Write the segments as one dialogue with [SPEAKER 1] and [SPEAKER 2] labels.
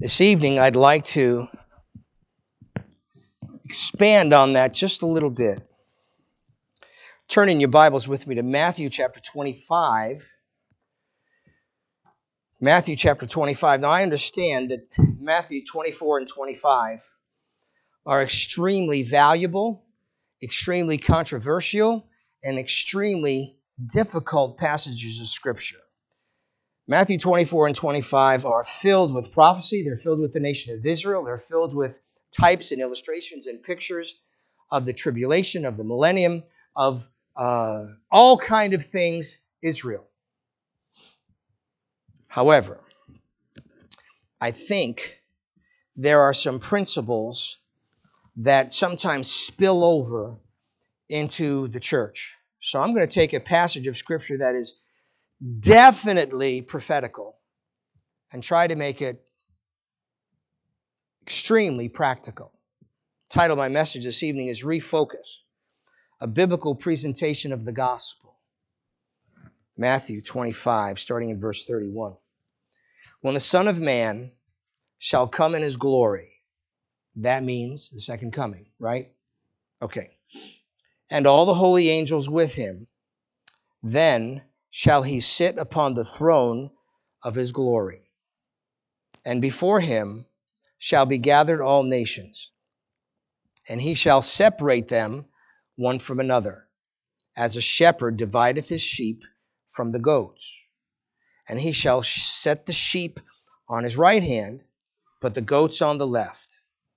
[SPEAKER 1] This evening, I'd like to expand on that just a little bit. Turn in your Bibles with me to Matthew chapter 25. Matthew chapter 25. Now, I understand that Matthew 24 and 25 are extremely valuable, extremely controversial, and extremely difficult passages of Scripture. Matthew 24 and 25 are filled with prophecy. They're filled with the nation of Israel. They're filled with types and illustrations and pictures of the tribulation, of the millennium, of all kind of things Israel. However, I think there are some principles that sometimes spill over into the church. So I'm going to take a passage of Scripture that is definitely prophetical and try to make it extremely practical. The title of my message this evening is Refocus, a biblical presentation of the gospel. Matthew 25, starting in verse 31. When the Son of Man shall come in his glory, that means the second coming, right? Okay. And all the holy angels with him, then shall he sit upon the throne of his glory. And before him shall be gathered all nations, and he shall separate them one from another, as a shepherd divideth his sheep from the goats. And he shall set the sheep on his right hand, but the goats on the left.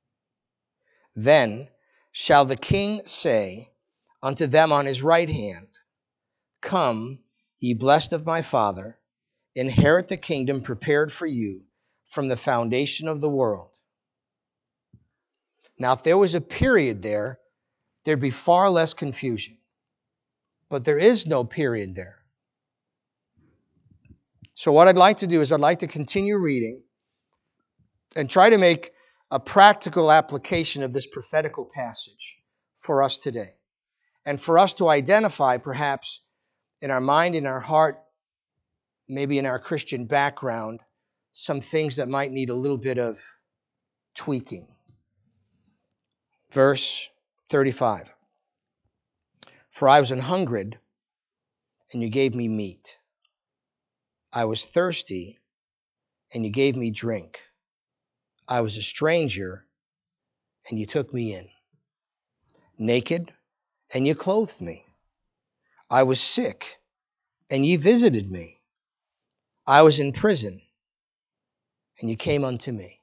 [SPEAKER 1] Then shall the king say unto them on his right hand, Come, ye blessed of my Father, inherit the kingdom prepared for you from the foundation of the world. Now, if there was a period there, there'd be far less confusion. But there is no period there. So what I'd like to do is I'd like to continue reading and try to make a practical application of this prophetical passage for us today. And for us to identify, perhaps, in our mind, in our heart, maybe in our Christian background, some things that might need a little bit of tweaking. Verse 35. For I was an hungered, and you gave me meat. I was thirsty, and you gave me drink. I was a stranger, and you took me in. Naked, and you clothed me. I was sick, and ye visited me. I was in prison, and you came unto me.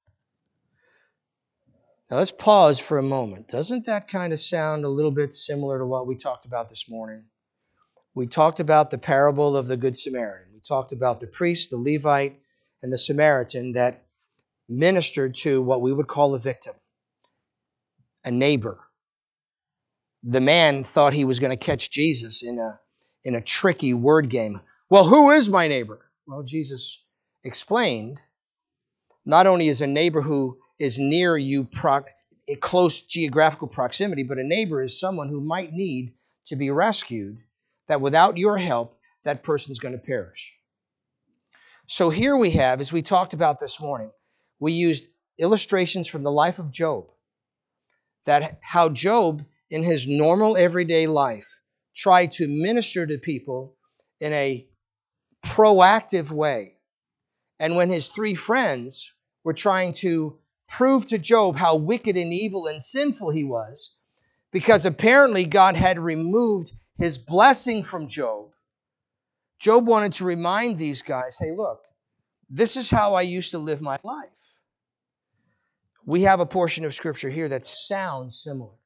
[SPEAKER 1] Now let's pause for a moment. Doesn't that kind of sound a little bit similar to what we talked about this morning? We talked about the parable of the Good Samaritan. We talked about the priest, the Levite, and the Samaritan that ministered to what we would call a victim, a neighbor. The man thought he was going to catch Jesus in a tricky word game. Well, who is my neighbor? Well, Jesus explained, not only is a neighbor who is near you, a close geographical proximity, but a neighbor is someone who might need to be rescued, that without your help, that person's going to perish. So here we have, as we talked about this morning, we used illustrations from the life of Job, that how Job, in his normal everyday life, tried to minister to people in a proactive way. And when his three friends were trying to prove to Job how wicked and evil and sinful he was, because apparently God had removed his blessing from Job, Job wanted to remind these guys, hey, look, this is how I used to live my life. We have a portion of Scripture here that sounds similar.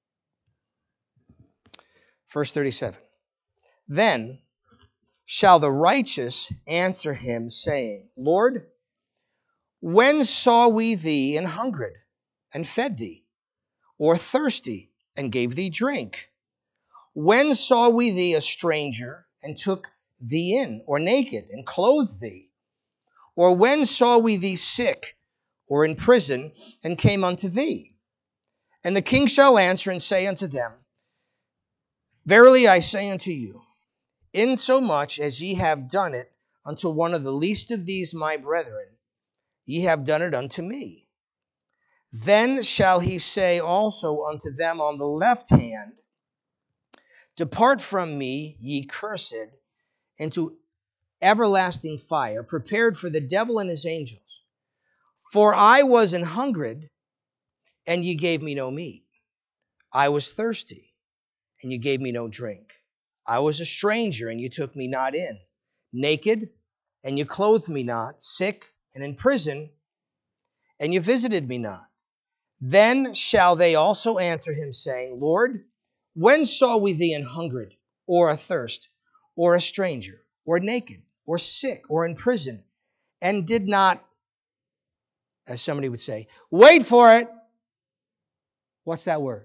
[SPEAKER 1] Verse 37. Then shall the righteous answer him, saying, Lord, when saw we thee an hungered, and fed thee, or thirsty, and gave thee drink? When saw we thee a stranger, and took thee in, or naked, and clothed thee? Or when saw we thee sick, or in prison, and came unto thee? And the king shall answer and say unto them, Verily I say unto you, insomuch as ye have done it unto one of the least of these my brethren, ye have done it unto me. Then shall he say also unto them on the left hand, depart from me, ye cursed, into everlasting fire, prepared for the devil and his angels. For I was an hungered, and ye gave me no meat. I was thirsty, and you gave me no drink. I was a stranger, and you took me not in. Naked, and you clothed me not. Sick, and in prison, and you visited me not. Then shall they also answer him, saying, Lord, when saw we thee an hungered, or athirst, or a stranger, or naked, or sick, or in prison, and did not, as somebody would say, wait for it? What's that word?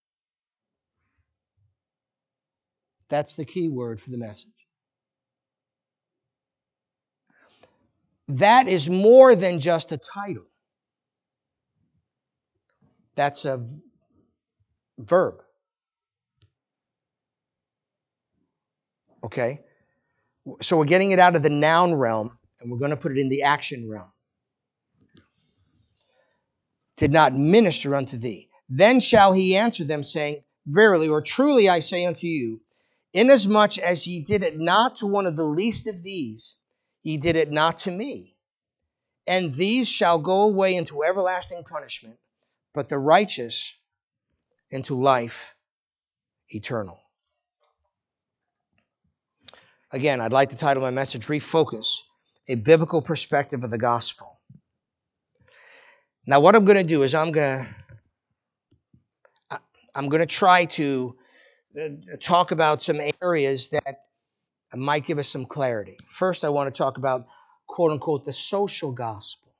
[SPEAKER 1] That's the key word for the message. That is more than just a title. That's a verb. Okay? So we're getting it out of the noun realm, and we're going to put it in the action realm. Did not minister unto thee. Then shall he answer them, saying, Verily or truly I say unto you, inasmuch as ye did it not to one of the least of these, ye did it not to me. And these shall go away into everlasting punishment, but the righteous into life eternal. Again, I'd like to title my message, Refocus, a Biblical Perspective of the Gospel. Now, what I'm going to do is I'm going to try to talk about some areas that might give us some clarity. First, I want to talk about, quote unquote, the social gospel,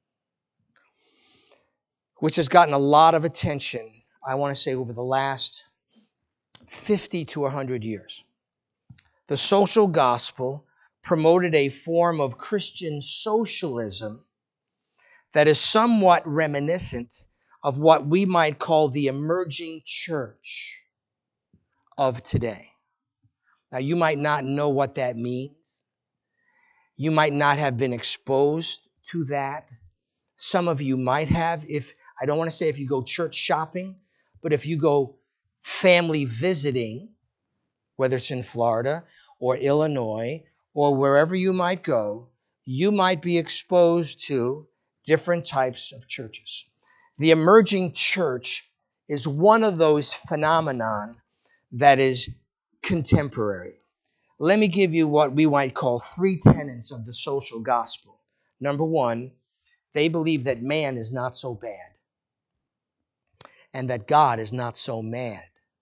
[SPEAKER 1] which has gotten a lot of attention, I want to say, over the last 50 to 100 years. The social gospel promoted a form of Christian socialism that is somewhat reminiscent of what we might call the emerging church of today. Now, you might not know what that means. You might not have been exposed to that. Some of you might have. I don't want to say if you go church shopping, but if you go family visiting, whether it's in Florida or Illinois or wherever you might go, you might be exposed to different types of churches. The emerging church is one of those phenomenon that is contemporary. Let me give you what we might call 3 tenets of the social gospel. Number 1, they believe that man is not so bad and that God is not so mad.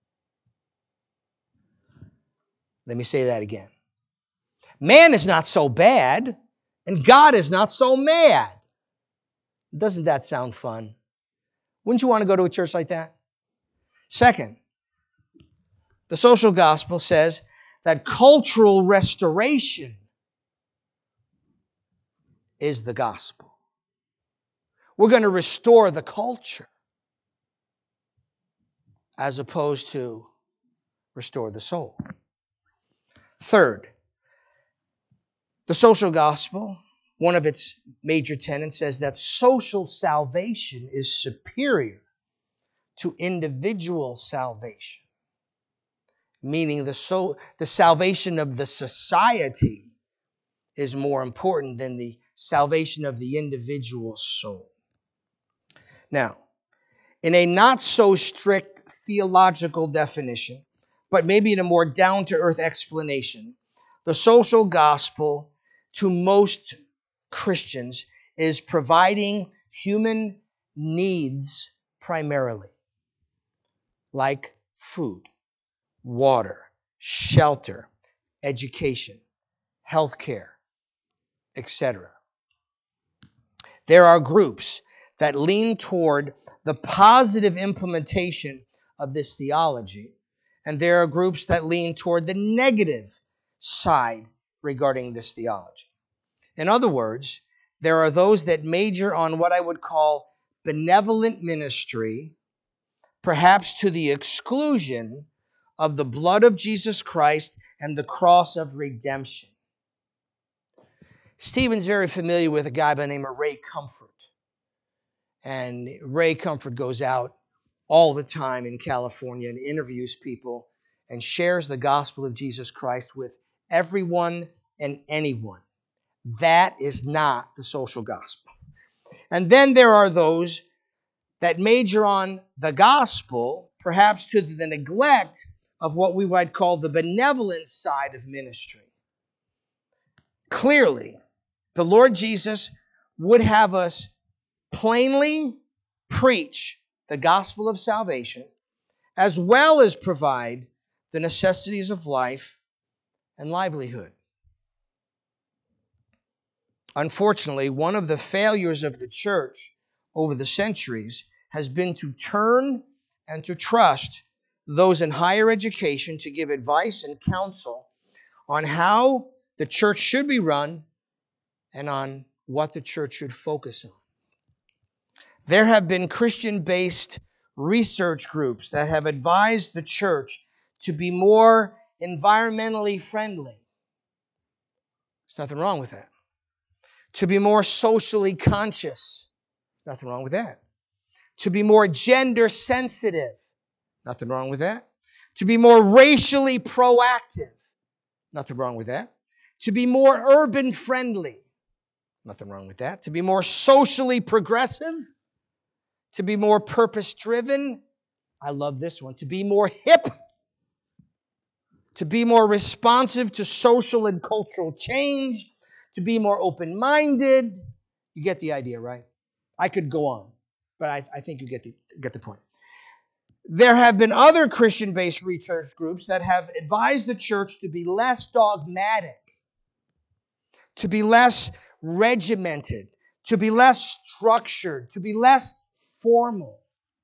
[SPEAKER 1] Let me say that again. Man is not so bad and God is not so mad. Doesn't that sound fun? Wouldn't you want to go to a church like that? Second, the social gospel says that cultural restoration is the gospel. We're going to restore the culture as opposed to restore the soul. Third, the social gospel, one of its major tenets, says that social salvation is superior to individual salvation, meaning the salvation of the society is more important than the salvation of the individual soul. Now, in a not so strict theological definition, but maybe in a more down-to-earth explanation, the social gospel to most Christians is providing human needs primarily, like food, water, shelter, education, healthcare, etc. There are groups that lean toward the positive implementation of this theology, and there are groups that lean toward the negative side regarding this theology. In other words, there are those that major on what I would call benevolent ministry, perhaps to the exclusion of the blood of Jesus Christ and the cross of redemption. Stephen's very familiar with a guy by the name of Ray Comfort. And Ray Comfort goes out all the time in California and interviews people and shares the gospel of Jesus Christ with everyone and anyone. That is not the social gospel. And then there are those that major on the gospel, perhaps to the neglect of what we might call the benevolent side of ministry. Clearly, the Lord Jesus would have us plainly preach the gospel of salvation, as well as provide the necessities of life and livelihood. Unfortunately, one of the failures of the church over the centuries has been to turn and to trust those in higher education to give advice and counsel on how the church should be run and on what the church should focus on. There have been Christian-based research groups that have advised the church to be more environmentally friendly. There's nothing wrong with that. To be more socially conscious. Nothing wrong with that. To be more gender sensitive. Nothing wrong with that. To be more racially proactive. Nothing wrong with that. To be more urban friendly. Nothing wrong with that. To be more socially progressive. To be more purpose driven. I love this one. To be more hip. To be more responsive to social and cultural change. To be more open-minded. You get the idea, right? I could go on, but I think you get the point. There have been other Christian-based research groups that have advised the church to be less dogmatic, to be less regimented, to be less structured, to be less formal,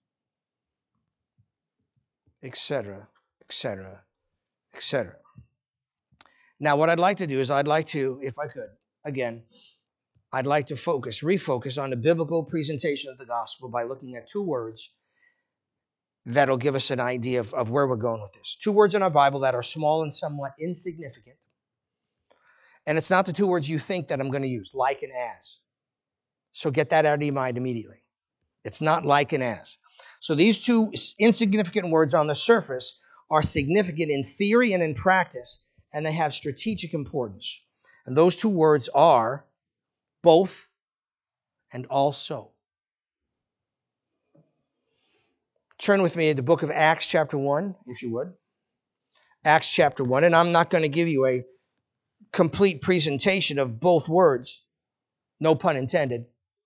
[SPEAKER 1] etc., etc., etc. Now, what I'd like to do is I'd like to, if I could, again, I'd like to refocus on the biblical presentation of the gospel by looking at two words that'll give us an idea of where we're going with this. Two words in our Bible that are small and somewhat insignificant. And it's not the two words you think that I'm going to use, like and as. So get that out of your mind immediately. It's not like and as. So these two insignificant words on the surface are significant in theory and in practice, and they have strategic importance. And those two words are both and also. Turn with me to the book of Acts chapter 1, if you would. Acts chapter 1, and I'm not going to give you a complete presentation of both words. No pun intended.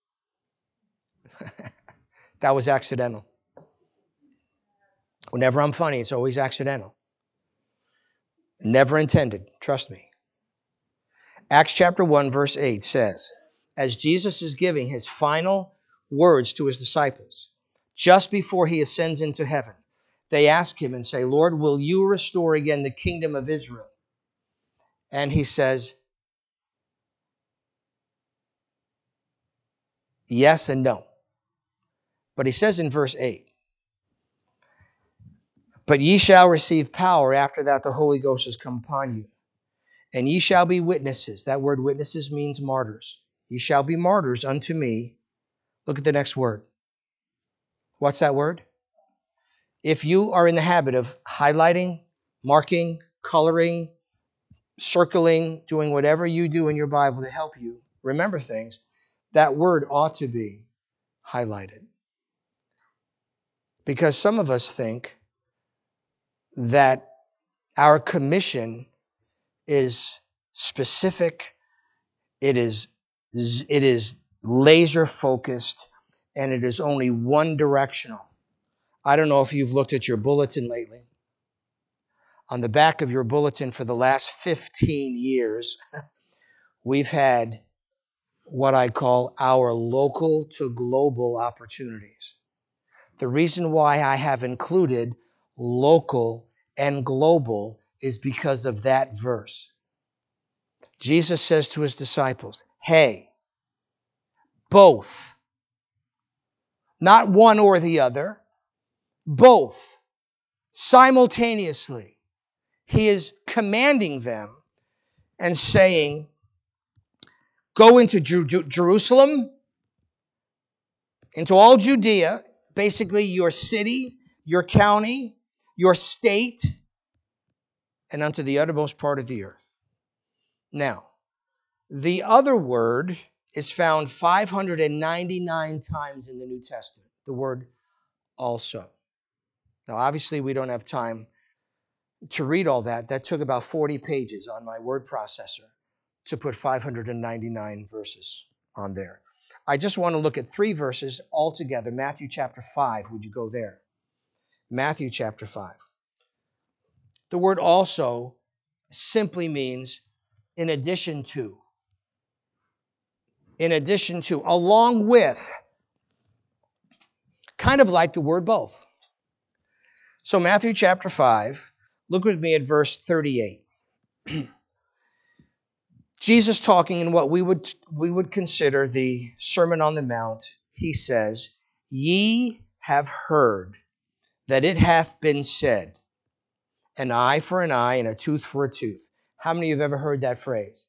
[SPEAKER 1] That was accidental. Whenever I'm funny, it's always accidental. Never intended, trust me. Acts chapter 1, verse 8 says, as Jesus is giving his final words to his disciples, just before he ascends into heaven, they ask him and say, Lord, will you restore again the kingdom of Israel? And he says, yes and no. But he says in verse 8, but ye shall receive power after that the Holy Ghost has come upon you. And ye shall be witnesses. That word witnesses means martyrs. Ye shall be martyrs unto me. Look at the next word. What's that word? If you are in the habit of highlighting, marking, coloring, circling, doing whatever you do in your Bible to help you remember things, that word ought to be highlighted. Because some of us think that our commission is specific, it is laser focused, and it is only one directional. I don't know if you've looked at your bulletin lately. On the back of your bulletin for the last 15 years, we've had what I call our local to global opportunities. The reason why I have included local and global is because of that verse. Jesus says to his disciples, hey, both, not one or the other, both, simultaneously. He is commanding them and saying, Go into Jerusalem, into all Judea, basically your city, your county, your state, and unto the uttermost part of the earth. Now, the other word is found 599 times in the New Testament, the word also. Now, obviously, we don't have time to read all that. That took about 40 pages on my word processor to put 599 verses on there. I just want to look at 3 verses altogether. Matthew chapter 5. Would you go there? Matthew chapter 5. The word also simply means in addition to. In addition to, along with. Kind of like the word both. So Matthew chapter 5, look with me at verse 38. Jesus talking in what we would consider the Sermon on the Mount, he says, "Ye have heard that it hath been said, an eye for an eye and a tooth for a tooth." How many of you have ever heard that phrase?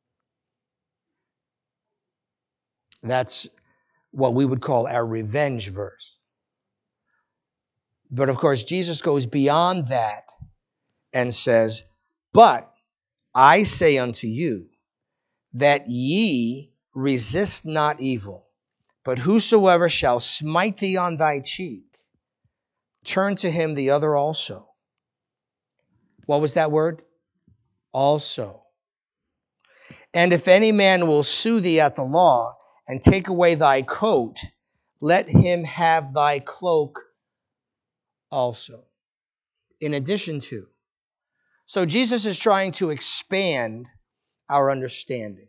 [SPEAKER 1] That's what we would call our revenge verse. But of course, Jesus goes beyond that and says, "But I say unto you, that ye resist not evil, but whosoever shall smite thee on thy cheek, turn to him the other also." What was that word? Also. "And if any man will sue thee at the law, and take away thy coat, let him have thy cloak also." In addition to. So Jesus is trying to expand our understanding.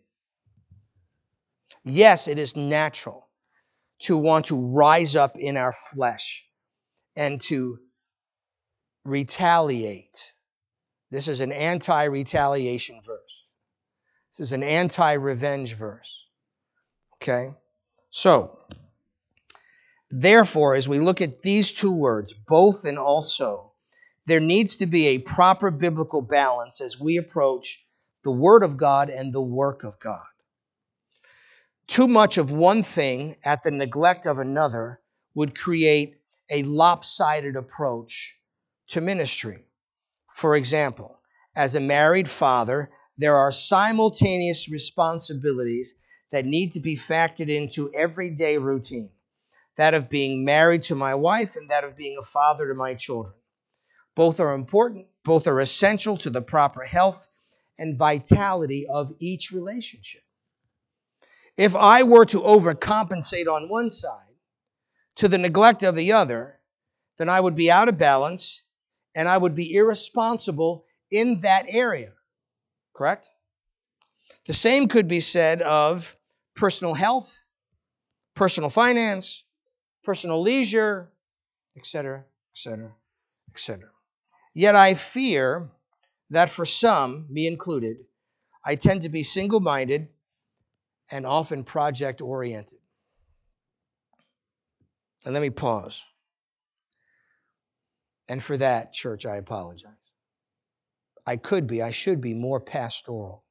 [SPEAKER 1] Yes, it is natural to want to rise up in our flesh and to retaliate. This is an anti-retaliation verse. This is an anti-revenge verse. Okay? So, therefore, as we look at these 2 words, both and also, there needs to be a proper biblical balance as we approach the Word of God and the work of God. Too much of one thing at the neglect of another would create a lopsided approach to ministry. For example, as a married father, there are simultaneous responsibilities that need to be factored into everyday routine. That of being married to my wife and that of being a father to my children. Both are important, both are essential to the proper health and vitality of each relationship. If I were to overcompensate on one side to the neglect of the other, then I would be out of balance and I would be irresponsible in that area. Correct? The same could be said of personal health, personal finance, personal leisure, etc., etc., etc. Yet I fear that for some, me included, I tend to be single-minded and often project-oriented. And let me pause. And for that, church, I apologize. I should be more pastoral.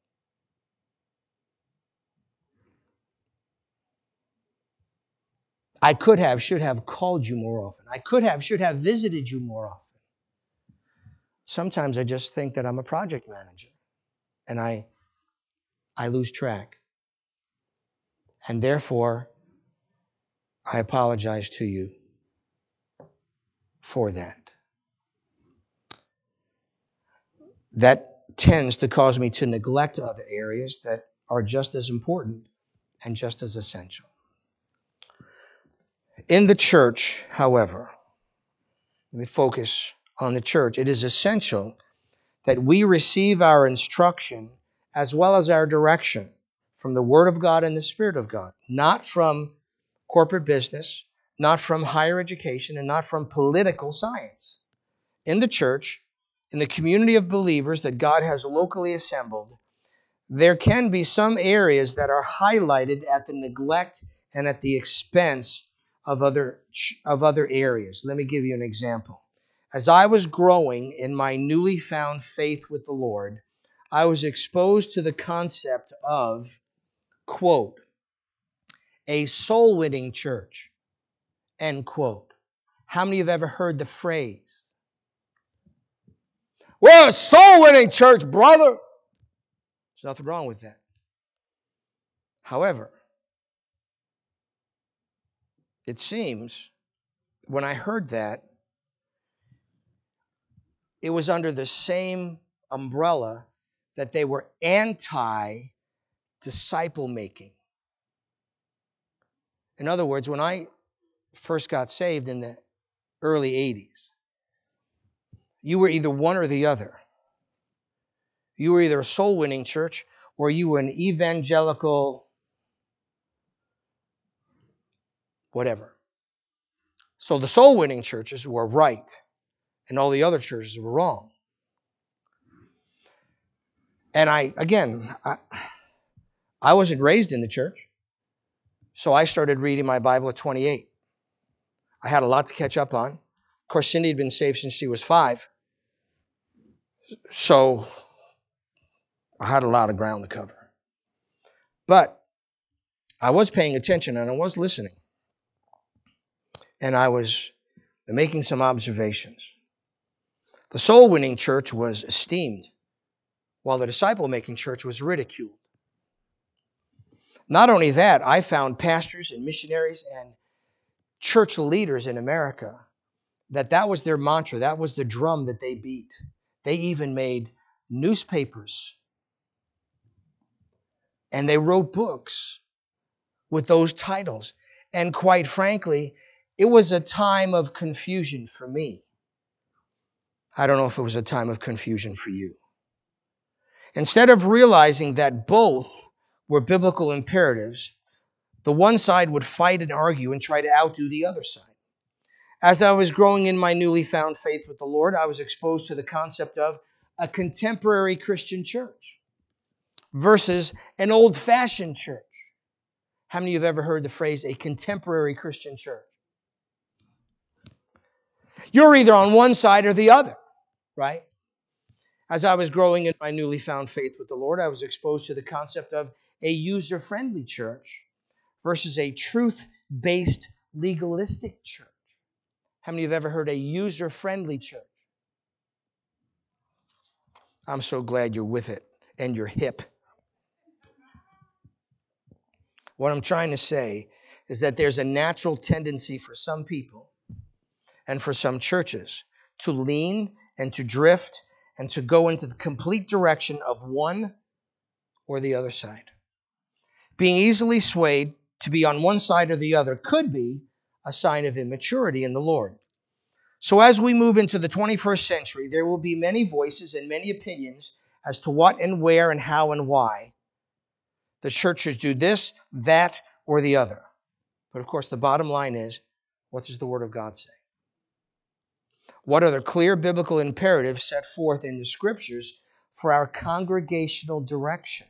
[SPEAKER 1] I should have called you more often. Should have visited you more often. Sometimes I just think that I'm a project manager and I lose track. And therefore, I apologize to you for that. That tends to cause me to neglect other areas that are just as important and just as essential. In the church, however, let me focus on the church. It is essential that we receive our instruction as well as our direction from the Word of God and the Spirit of God, not from corporate business, not from higher education, and not from political science. In the church, in the community of believers that God has locally assembled, there can be some areas that are highlighted at the neglect and at the expense of other areas. Let me give you an example. As I was growing in my newly found faith with the Lord, I was exposed to the concept of quote, a soul-winning church, end quote. How many have ever heard the phrase? We're a soul-winning church, brother. There's nothing wrong with that. However, it seems when I heard that, it was under the same umbrella that they were anti-disciple making. In other words, when I first got saved in the early 80s, you were either one or the other. You were either a soul-winning church or you were an evangelical whatever. So the soul-winning churches were right and all the other churches were wrong. And I wasn't raised in the church, so I started reading my Bible at 28. I had a lot to catch up on. Of course, Cindy had been saved since she was 5, so I had a lot of ground to cover. But I was paying attention and I was listening. And I was making some observations. The soul-winning church was esteemed, while the disciple-making church was ridiculed. Not only that, I found pastors and missionaries and church leaders in America that was their mantra, that was the drum that they beat. They even made newspapers and they wrote books with those titles. And quite frankly, it was a time of confusion for me. I don't know if it was a time of confusion for you. Instead of realizing that both were biblical imperatives, the one side would fight and argue and try to outdo the other side. As I was growing in my newly found faith with the Lord, I was exposed to the concept of a contemporary Christian church versus an old-fashioned church. How many of you have ever heard the phrase, a contemporary Christian church? You're either on one side or the other, right? As I was growing in my newly found faith with the Lord, I was exposed to the concept of a user-friendly church versus a truth-based legalistic church. How many of you have ever heard a user-friendly church? I'm so glad you're with it and you're hip. What I'm trying to say is that there's a natural tendency for some people and for some churches to lean and to drift and to go into the complete direction of one or the other side. Being easily swayed to be on one side or the other could be a sign of immaturity in the Lord. So as we move into the 21st century, there will be many voices and many opinions as to what and where and how and why the church should do this, that, or the other. But of course, the bottom line is, what does the Word of God say? What are the clear biblical imperatives set forth in the Scriptures for our congregational direction?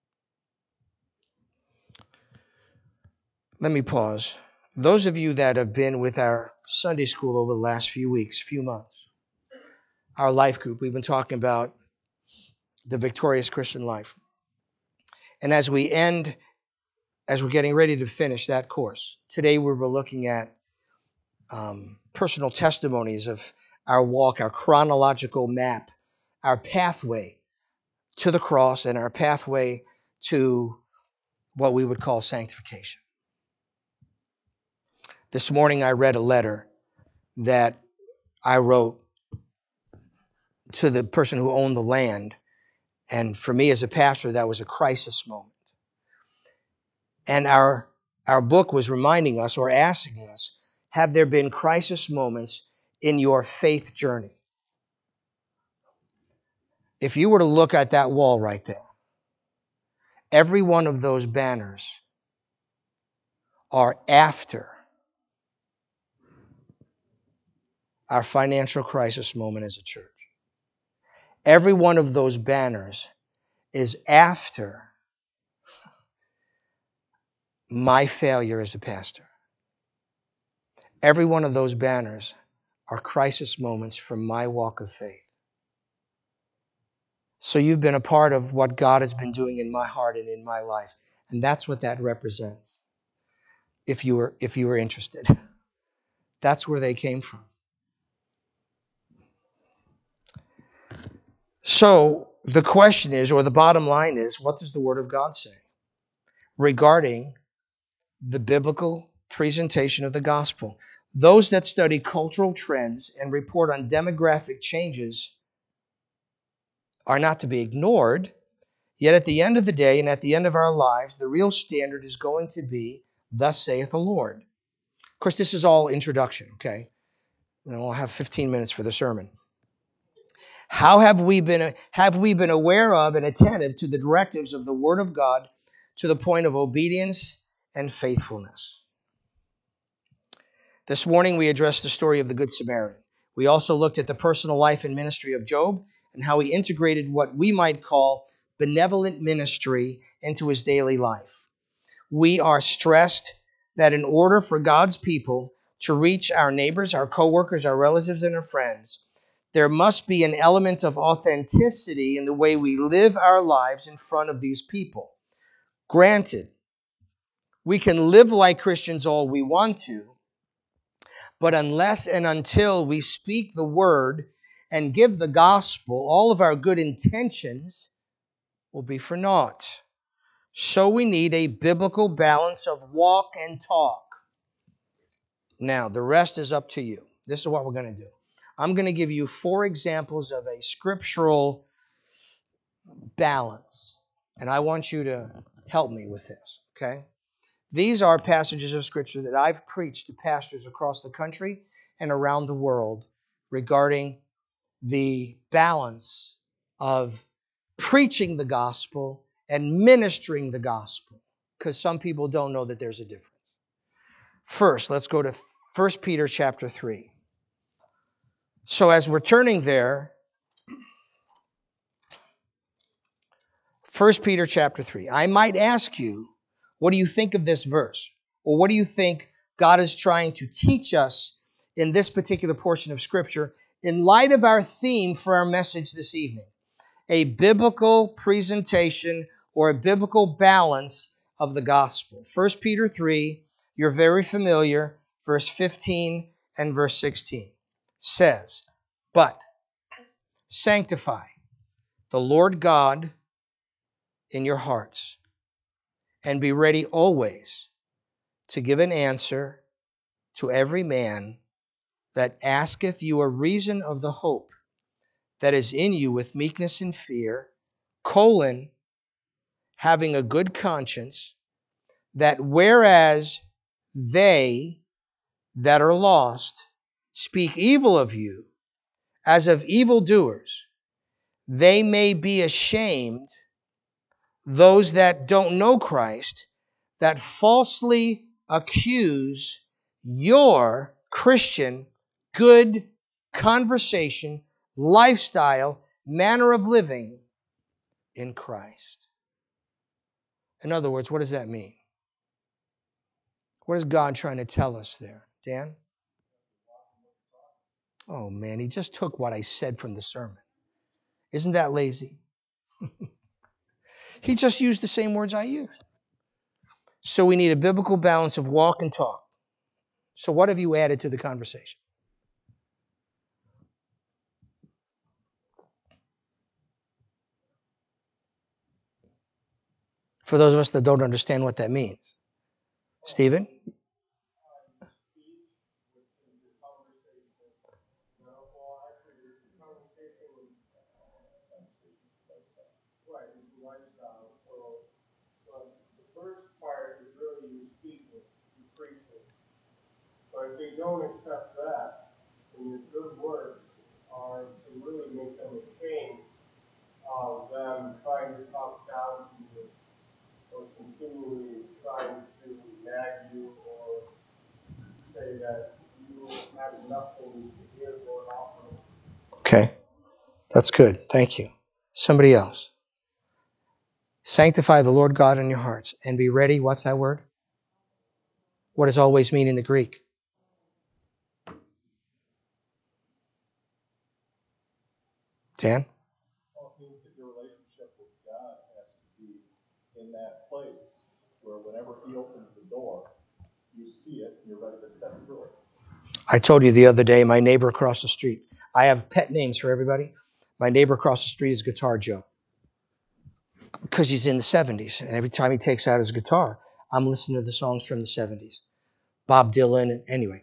[SPEAKER 1] Let me pause. Those of you that have been with our Sunday school over the last few weeks, few months, our life group, we've been talking about the victorious Christian life. And as we're getting ready to finish that course, today we were looking at personal testimonies of our walk, our chronological map, our pathway to the cross and our pathway to what we would call sanctification. This morning I read a letter that I wrote to the person who owned the land. And for me as a pastor, that was a crisis moment. And our book was reminding us or asking us, have there been crisis moments in your faith journey? If you were to look at that wall right there, every one of those banners are after our financial crisis moment as a church. Every one of those banners is after my failure as a pastor. Every one of those banners are crisis moments from my walk of faith. So you've been a part of what God has been doing in my heart and in my life. And that's what that represents. If you were interested, that's where they came from. So the question is, or the bottom line is, what does the Word of God say regarding the biblical presentation of the gospel? Those that study cultural trends and report on demographic changes are not to be ignored. Yet at the end of the day and at the end of our lives, the real standard is going to be, thus saith the Lord. Of course, this is all introduction, okay? And we'll have 15 minutes for the sermon. How have we been aware of and attentive to the directives of the Word of God to the point of obedience and faithfulness? This morning we addressed the story of the Good Samaritan. We also looked at the personal life and ministry of Job and how he integrated what we might call benevolent ministry into his daily life. We are stressed that in order for God's people to reach our neighbors, our coworkers, our relatives, and our friends, there must be an element of authenticity in the way we live our lives in front of these people. Granted, we can live like Christians all we want to, but unless and until we speak the word and give the gospel, all of our good intentions will be for naught. So we need a biblical balance of walk and talk. Now, the rest is up to you. This is what we're going to do. I'm going to give you 4 examples of a scriptural balance, and I want you to help me with this, okay? These are passages of Scripture that I've preached to pastors across the country and around the world regarding the balance of preaching the gospel and ministering the gospel, because some people don't know that there's a difference. First, let's go to 1 Peter chapter 3. So as we're turning there, 1 Peter chapter 3, I might ask you, what do you think of this verse? Or what do you think God is trying to teach us in this particular portion of Scripture in light of our theme for our message this evening? A biblical presentation or a biblical balance of the gospel. 1 Peter 3, you're very familiar, verse 15 and verse 16 says, "But sanctify the Lord God in your hearts, and be ready always to give an answer to every man that asketh you a reason of the hope that is in you with meekness and fear, having a good conscience, that whereas they that are lost speak evil of you as of evildoers, they may be ashamed, those that don't know Christ, that falsely accuse your Christian good conversation, lifestyle, manner of living in Christ." In other words, what does that mean? What is God trying to tell us there? Dan? Oh man, he just took what I said from the sermon. Isn't that lazy? He just used the same words I used. So we need a biblical balance of walk and talk. So what have you added to the conversation? For those of us that don't understand what that means. Stephen?
[SPEAKER 2] But if they don't accept that, then your good works are to really make them ashamed of them trying to talk down to you or continually trying to nag you or say that you have nothing to give or offer.
[SPEAKER 1] Okay, that's good. Thank you. Somebody else. Sanctify the Lord God in your hearts and be ready. What's that word? What does always mean in the Greek? Dan?
[SPEAKER 2] Well, it means that your relationship with God has to be in that place
[SPEAKER 3] opens the door, you see it, and you're ready to step through it.
[SPEAKER 1] I told you the other day, my neighbor across the street. I have pet names for everybody. My neighbor across the street is Guitar Joe because he's in the 70s. And every time he takes out his guitar, I'm listening to the songs from the 70s. Bob Dylan. And anyway,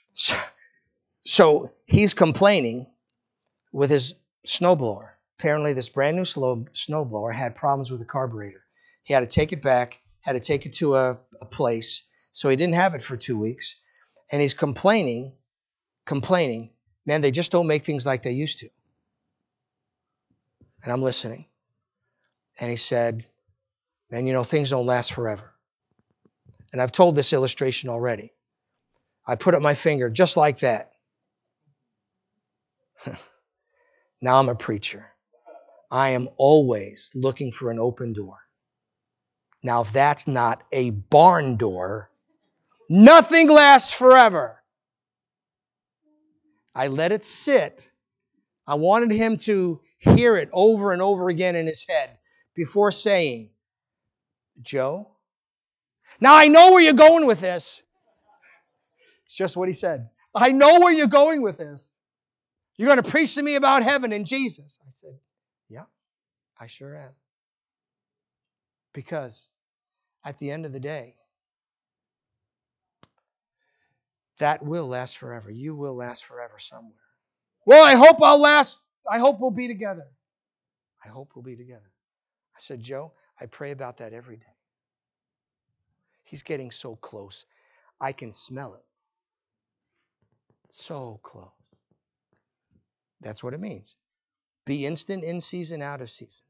[SPEAKER 1] so he's complaining with his snowblower. Apparently, this brand new snowblower had problems with the carburetor. He had to take it back, had to take it to a place. So he didn't have it for 2 weeks. And he's complaining, man, they just don't make things like they used to. And I'm listening. And he said, man, things don't last forever. And I've told this illustration already. I put up my finger just like that. Now I'm a preacher. I am always looking for an open door. Now, if that's not a barn door, nothing lasts forever. I let it sit. I wanted him to hear it over and over again in his head before saying, Joe, now I know where you're going with this. It's just what he said. I know where you're going with this. You're going to preach to me about heaven and Jesus. I said, yeah, I sure am. Because at the end of the day, that will last forever. You will last forever somewhere. Well, I hope I'll last. I hope we'll be together. I hope we'll be together. I said, Joe, I pray about that every day. He's getting so close. I can smell it. So close. That's what it means. Be instant in season, out of season.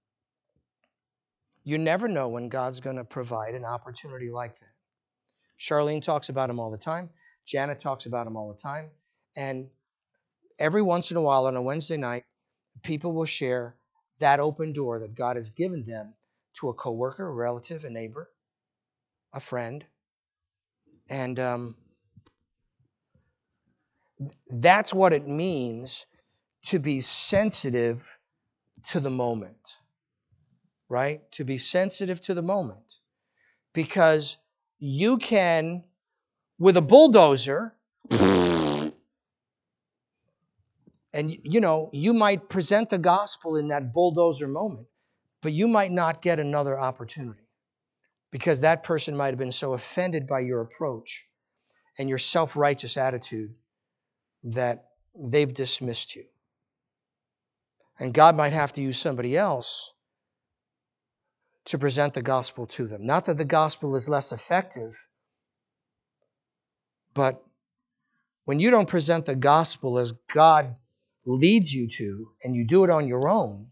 [SPEAKER 1] You never know when God's going to provide an opportunity like that. Charlene talks about him all the time. Janet talks about him all the time. And every once in a while on a Wednesday night, people will share that open door that God has given them to a coworker, a relative, a neighbor, a friend. And that's what it means to be sensitive to the moment, right? To be sensitive to the moment. Because you can, with a bulldozer, and you might present the gospel in that bulldozer moment, but you might not get another opportunity because that person might have been so offended by your approach and your self-righteous attitude that they've dismissed you. And God might have to use somebody else to present the gospel to them. Not that the gospel is less effective, but when you don't present the gospel as God leads you to, and you do it on your own,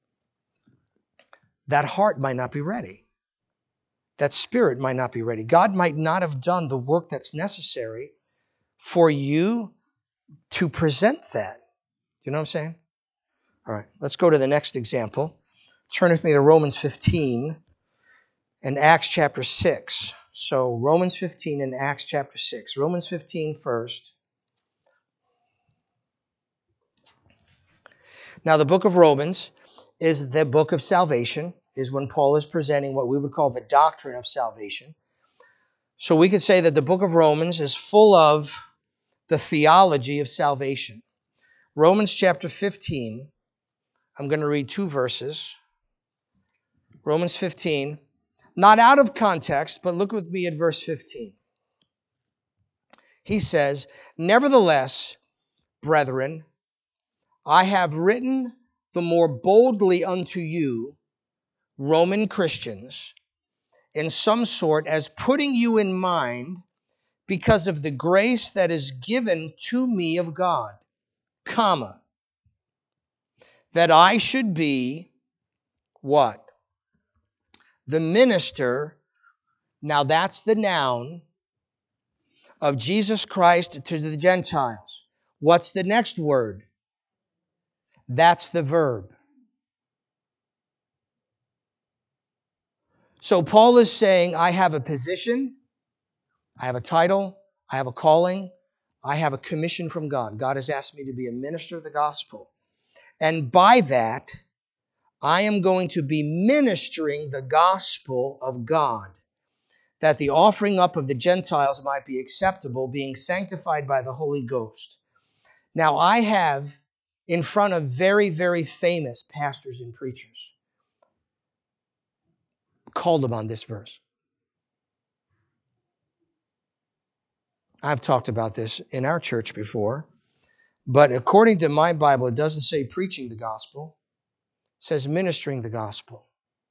[SPEAKER 1] that heart might not be ready. That spirit might not be ready. God might not have done the work that's necessary for you to present that. You know what I'm saying? All right, let's go to the next example. Turn with me to Romans 15 and Acts chapter 6. So Romans 15 and Acts chapter 6. Romans 15 first. Now, the book of Romans is the book of salvation, is when Paul is presenting what we would call the doctrine of salvation. So we could say that the book of Romans is full of the theology of salvation. Romans chapter 15, I'm going to read 2 verses. Romans 15, not out of context, but look with me at verse 15. He says, nevertheless, brethren, I have written the more boldly unto you, Roman Christians, in some sort as putting you in mind because of the grace that is given to me of God, comma, that I should be, what? The minister, now that's the noun, of Jesus Christ to the Gentiles. What's the next word? That's the verb. So Paul is saying, I have a position, I have a title, I have a calling, I have a commission from God. God has asked me to be a minister of the gospel. And by that, I am going to be ministering the gospel of God. that the offering up of the Gentiles might be acceptable, being sanctified by the Holy Ghost. Now, I have in front of very, very famous pastors and preachers called them on this verse. I've talked about this in our church before, but according to my Bible, it doesn't say preaching the gospel. It says ministering the gospel.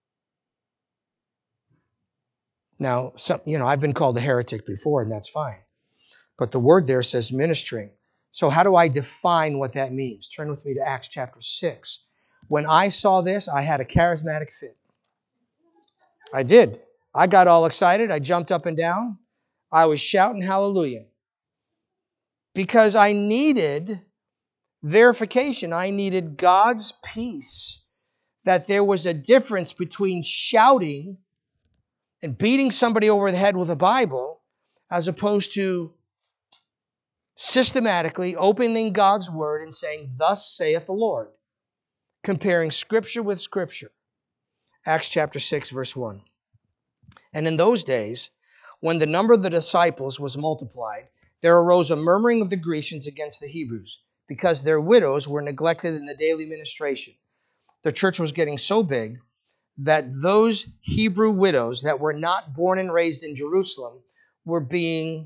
[SPEAKER 1] Now, I've been called a heretic before, and that's fine. But the word there says ministering. So how do I define what that means? Turn with me to Acts chapter 6. When I saw this, I had a charismatic fit. I did. I got all excited. I jumped up and down. I was shouting hallelujah. Because I needed verification. I needed God's peace. That there was a difference between shouting and beating somebody over the head with a Bible as opposed to systematically opening God's word and saying, "Thus saith the Lord," comparing Scripture with Scripture. Acts chapter 6, verse 1. And in those days, when the number of the disciples was multiplied, there arose a murmuring of the Grecians against the Hebrews, because their widows were neglected in the daily ministration. The church was getting so big that those Hebrew widows that were not born and raised in Jerusalem were being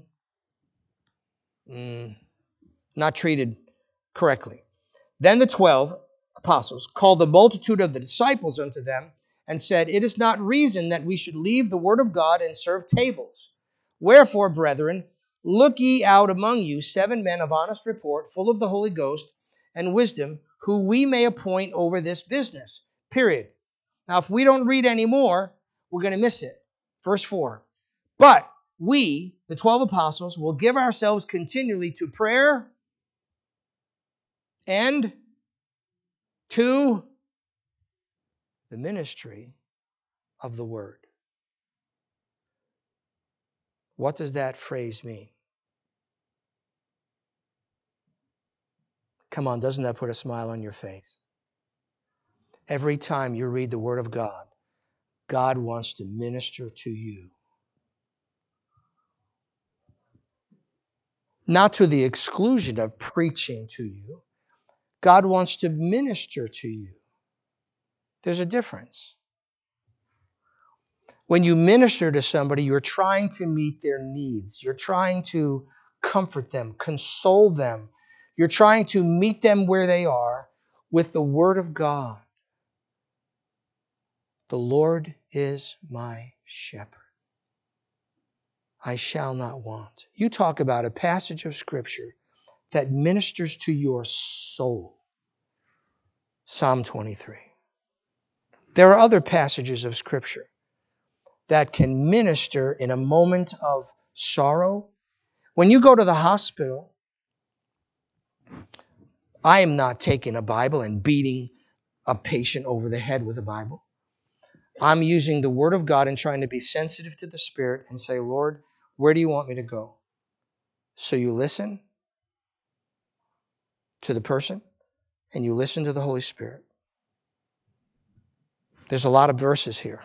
[SPEAKER 1] not treated correctly. Then the 12 apostles called the multitude of the disciples unto them and said, "It is not reason that we should leave the word of God and serve tables. Wherefore, brethren, look ye out among you 7 men of honest report, full of the Holy Ghost and wisdom, who we may appoint over this business." Period. Now, if we don't read any more, we're going to miss it. Verse 4. But we, the 12 apostles, will give ourselves continually to prayer and to the ministry of the word. What does that phrase mean? Come on, doesn't that put a smile on your face? Every time you read the word of God, God wants to minister to you. Not to the exclusion of preaching to you. God wants to minister to you. There's a difference. When you minister to somebody, you're trying to meet their needs. You're trying to comfort them, console them. You're trying to meet them where they are with the word of God. The Lord is my shepherd. I shall not want. You talk about a passage of Scripture that ministers to your soul. Psalm 23. There are other passages of Scripture that can minister in a moment of sorrow. When you go to the hospital, I am not taking a Bible and beating a patient over the head with a Bible. I'm using the Word of God and trying to be sensitive to the Spirit and say, "Lord, where do you want me to go?" So you listen to the person and you listen to the Holy Spirit. There's a lot of verses here.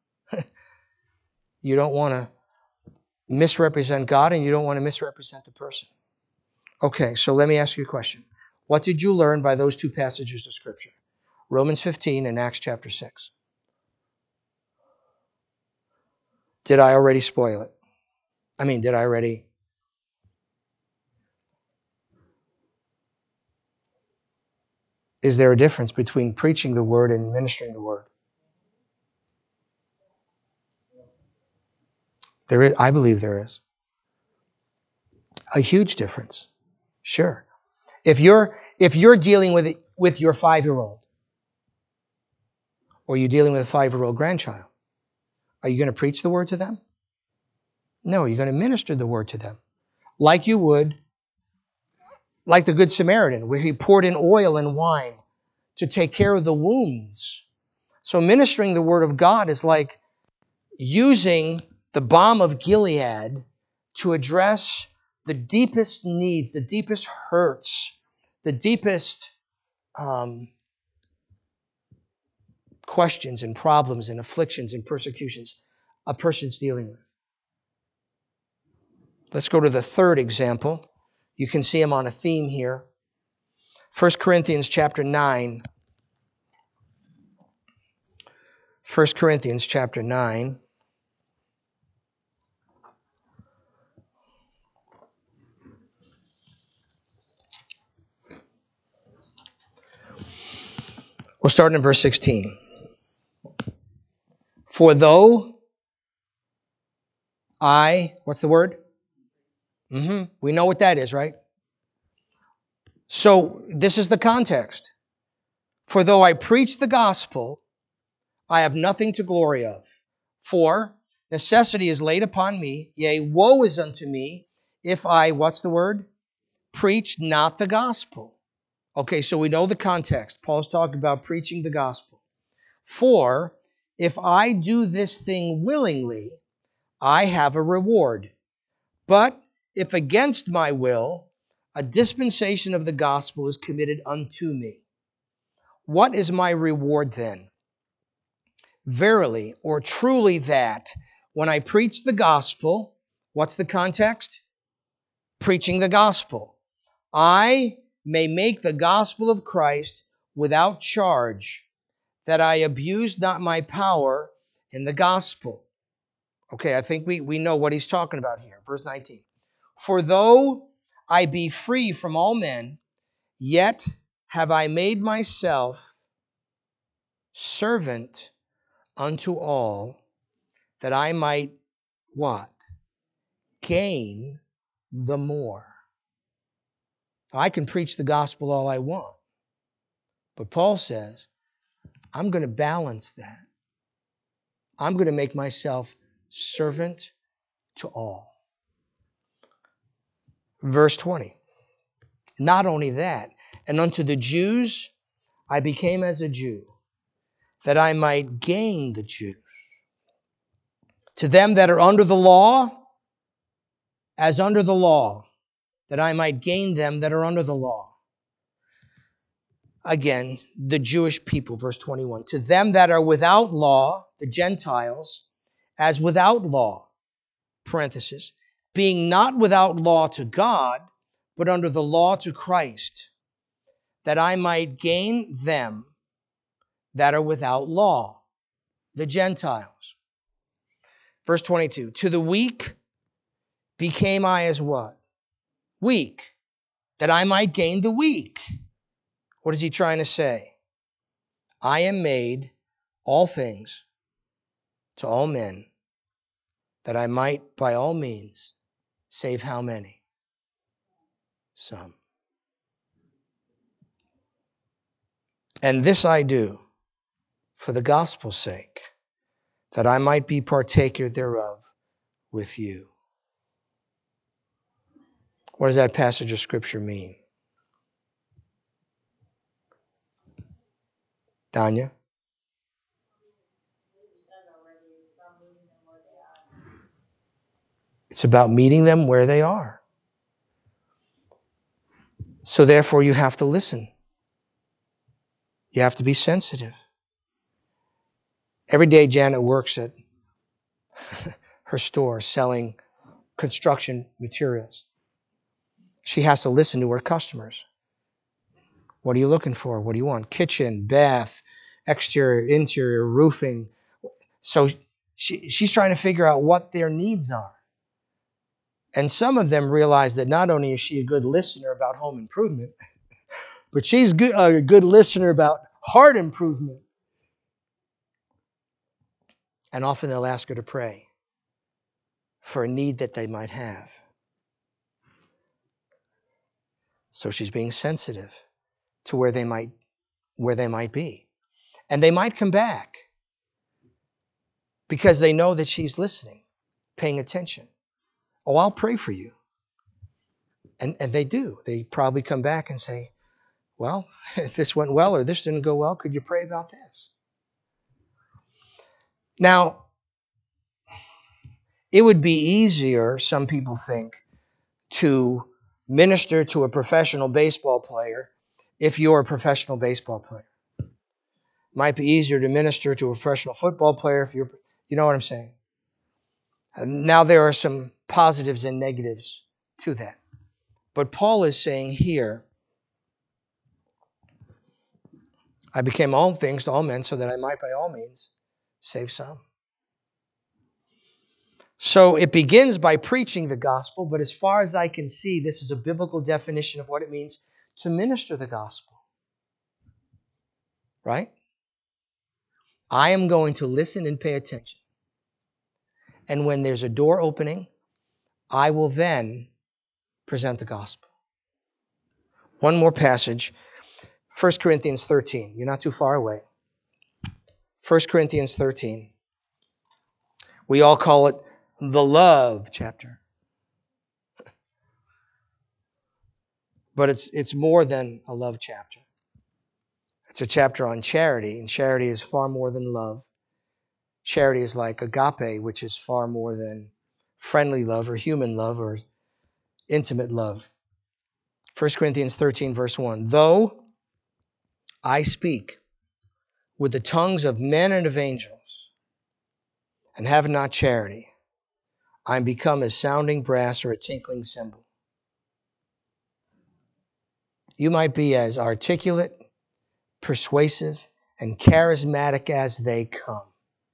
[SPEAKER 1] You don't want to misrepresent God and you don't want to misrepresent the person. Okay, so let me ask you a question. What did you learn by those 2 passages of Scripture? Romans 15 and Acts chapter 6. Did I already spoil it? Did I already? Is there a difference between preaching the word and ministering the word? There is, I believe there is. A huge difference. Sure. If you're dealing with your 5-year-old, or you're dealing with a 5-year-old grandchild, are you going to preach the word to them? No, you're going to minister the word to them. Like you would, like the Good Samaritan, where he poured in oil and wine to take care of the wounds. So ministering the word of God is like using the balm of Gilead to address the deepest needs, the deepest hurts, the deepest questions and problems and afflictions and persecutions a person's dealing with. Let's go to the third example. You can see him on a theme here. 1 Corinthians chapter 9. 1 Corinthians chapter 9. We'll start in verse 16. For though what's the word? We know what that is, right? So this is the context. For though I preach the gospel, I have nothing to glory of. For necessity is laid upon me, yea, woe is unto me, if I, what's the word? Preach not the gospel. Okay, so we know the context. Paul's talking about preaching the gospel. For if I do this thing willingly, I have a reward. But if against my will, a dispensation of the gospel is committed unto me. What is my reward then? Verily, or truly that, when I preach the gospel, what's the context? Preaching the gospel. I may make the gospel of Christ without charge, that I abuse not my power in the gospel. Okay, I think we know what he's talking about here. Verse 19. For though I be free from all men, yet have I made myself servant unto all, that I might, what? Gain the more. I can preach the gospel all I want. But Paul says, I'm going to balance that. I'm going to make myself servant to all. Verse 20. Not only that, and unto the Jews I became as a Jew, that I might gain the Jews. To them that are under the law, as under the law, that I might gain them that are under the law. Again, the Jewish people, verse 21. To them that are without law, the Gentiles, as without law, parenthesis, being not without law to God, but under the law to Christ, that I might gain them that are without law, the Gentiles. Verse 22. To the weak became I as what? Weak, that I might gain the weak. What is he trying to say? I am made all things to all men, that I might by all means save how many? Some. And this I do for the gospel's sake, that I might be partaker thereof with you. What does that passage of Scripture mean? Danya? It's about meeting them where they are. So therefore you have to listen. You have to be sensitive. Every day Janet works at her store selling construction materials. She has to listen to her customers. What are you looking for? What do you want? Kitchen, bath, exterior, interior, roofing. So she's trying to figure out what their needs are. And some of them realize that not only is she a good listener about home improvement, but she's a good listener about heart improvement. And often they'll ask her to pray for a need that they might have. So she's being sensitive to where they might be. And they might come back because they know that she's listening, paying attention. Oh, I'll pray for you. And they do. They probably come back and say, well, if this went well or this didn't go well, could you pray about this? Now, it would be easier, some people think, to minister to a professional baseball player if you're a professional baseball player. It might be easier to minister to a professional football player if you know what I'm saying. And now there are some positives and negatives to that. But Paul is saying here, I became all things to all men so that I might by all means save some. So it begins by preaching the gospel, but as far as I can see, this is a biblical definition of what it means to minister the gospel. Right? I am going to listen and pay attention. And when there's a door opening, I will then present the gospel. One more passage, 1 Corinthians 13. You're not too far away. 1 Corinthians 13. We all call it the love chapter. But it's more than a love chapter. It's a chapter on charity, and charity is far more than love. Charity is like agape, which is far more than friendly love or human love or intimate love. 1 Corinthians 13, verse 1. Though I speak with the tongues of men and of angels and have not charity, I am become as sounding brass or a tinkling cymbal. You might be as articulate, persuasive, and charismatic as they come.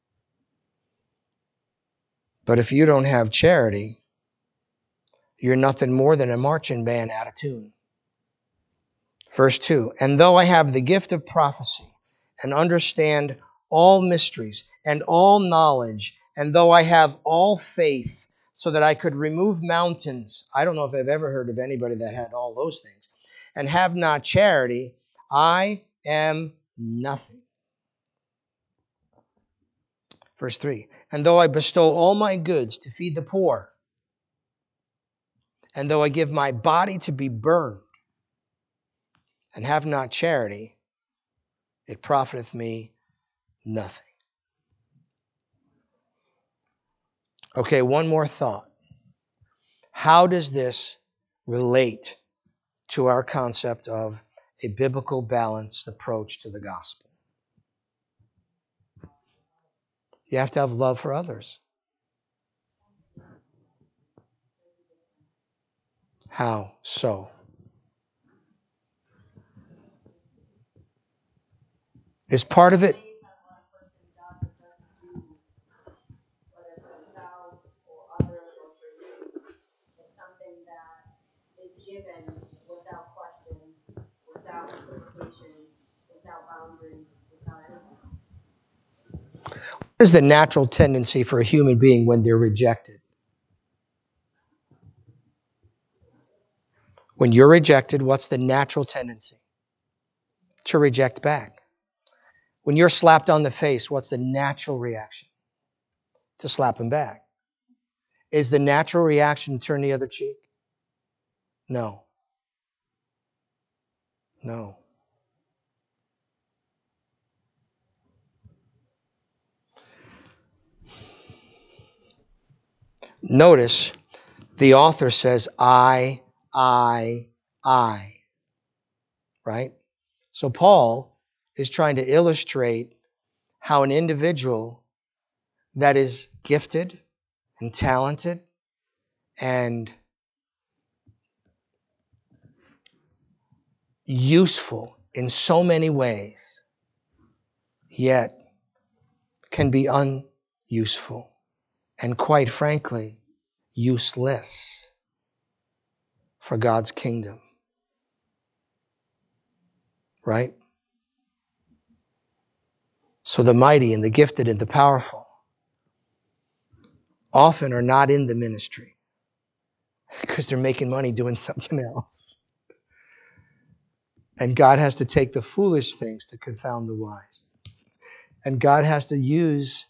[SPEAKER 1] But if you don't have charity, you're nothing more than a marching band out of tune. Verse 2, and though I have the gift of prophecy and understand all mysteries and all knowledge, and though I have all faith so that I could remove mountains, I don't know if I've ever heard of anybody that had all those things, and have not charity, I am nothing. Verse 3, and though I bestow all my goods to feed the poor, and though I give my body to be burned, and have not charity, it profiteth me nothing. Okay, one more thought. How does this relate to our concept of a biblical balanced approach to the gospel? You have to have love for others. How so? Is part of it
[SPEAKER 4] given without question, without equivocation, without boundaries, without anything.
[SPEAKER 1] What is the natural tendency for a human being when they're rejected? When you're rejected, what's the natural tendency? To reject back. When you're slapped on the face, what's the natural reaction? To slap him back. Is the natural reaction to turn the other cheek? No. No. Notice the author says, I. Right? So Paul is trying to illustrate how an individual that is gifted and talented and useful in so many ways, yet can be unuseful and, quite frankly, useless for God's kingdom. Right? So the mighty and the gifted and the powerful often are not in the ministry because they're making money doing something else. And God has to take the foolish things to confound the wise. And God has to use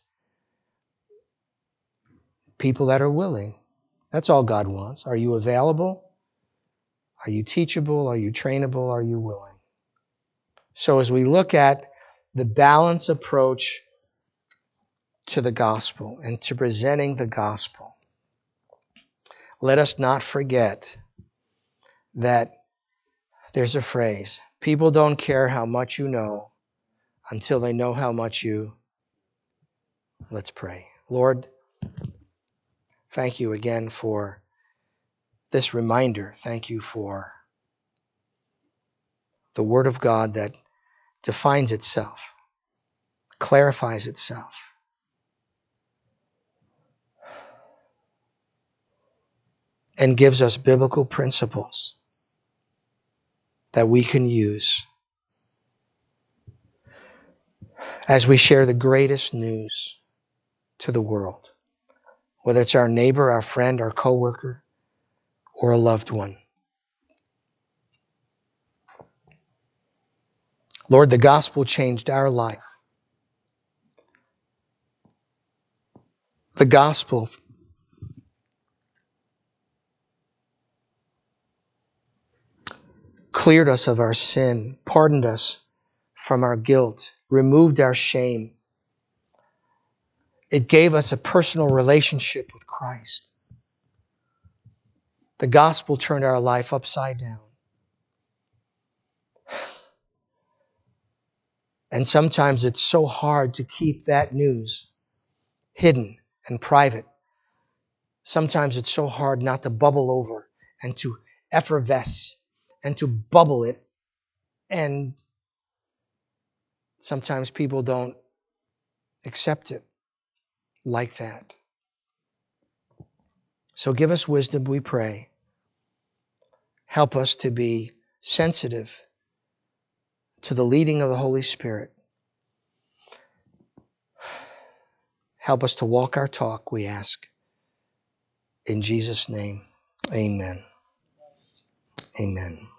[SPEAKER 1] people that are willing. That's all God wants. Are you available? Are you teachable? Are you trainable? Are you willing? So as we look at the balanced approach to the gospel and to presenting the gospel, let us not forget that there's a phrase, people don't care how much you know until they know how much you... Let's pray. Lord, Thank you again for this reminder. Thank you for the Word of God that defines itself, clarifies itself, and gives us biblical principles that we can use as we share the greatest news to the world, whether it's our neighbor, our friend, our coworker, or a loved one. Lord, the gospel changed our life. The gospel cleared us of our sin, pardoned us from our guilt, removed our shame. It gave us a personal relationship with Christ. The gospel turned our life upside down. And sometimes it's so hard to keep that news hidden and private. Sometimes it's so hard not to bubble over and to effervesce and to bubble it. And sometimes people don't accept it like that. So give us wisdom, we pray. Help us to be sensitive to the leading of the Holy Spirit. Help us to walk our talk, we ask. In Jesus' name, amen. Amen.